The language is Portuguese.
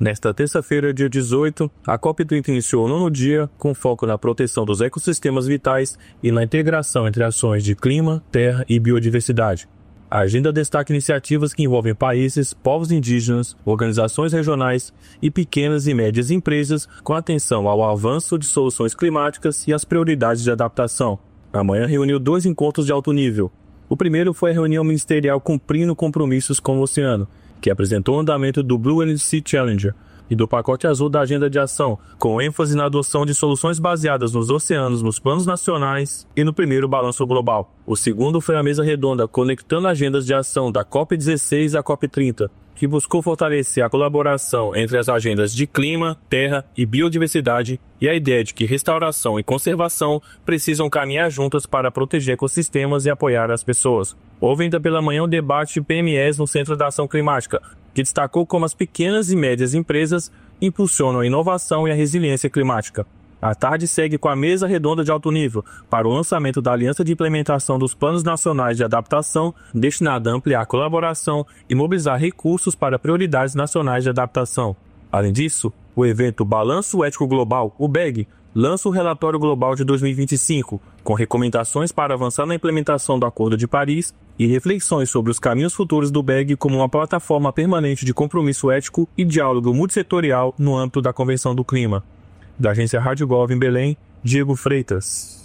Nesta terça-feira, dia 18, a COP30 iniciou o 9º dia, com foco na proteção dos ecossistemas vitais e na integração entre ações de clima, terra e biodiversidade. A agenda destaca iniciativas que envolvem países, povos indígenas, organizações regionais e pequenas e médias empresas com atenção ao avanço de soluções climáticas e às prioridades de adaptação. Amanhã reuniu 2 encontros de alto nível. O primeiro foi a reunião ministerial cumprindo compromissos com o oceano, que apresentou o andamento do Blue Energy Challenger e do pacote azul da agenda de ação, com ênfase na adoção de soluções baseadas nos oceanos nos planos nacionais e no primeiro balanço global. O segundo foi a mesa redonda conectando agendas de ação da COP16 à COP30, que buscou fortalecer a colaboração entre as agendas de clima, terra e biodiversidade e a ideia de que restauração e conservação precisam caminhar juntas para proteger ecossistemas e apoiar as pessoas. Houve ainda pela manhã um debate de PMEs no Centro da Ação Climática, que destacou como as pequenas e médias empresas impulsionam a inovação e a resiliência climática. A tarde segue com a mesa redonda de alto nível para o lançamento da Aliança de Implementação dos Planos Nacionais de Adaptação, destinada a ampliar a colaboração e mobilizar recursos para prioridades nacionais de adaptação. Além disso, o evento Balanço Ético Global, o BEG, lança o Relatório Global de 2025, com recomendações para avançar na implementação do Acordo de Paris e reflexões sobre os caminhos futuros do BEG como uma plataforma permanente de compromisso ético e diálogo multissetorial no âmbito da Convenção do Clima. Da agência Rádio Gov em Belém, Diego Freitas.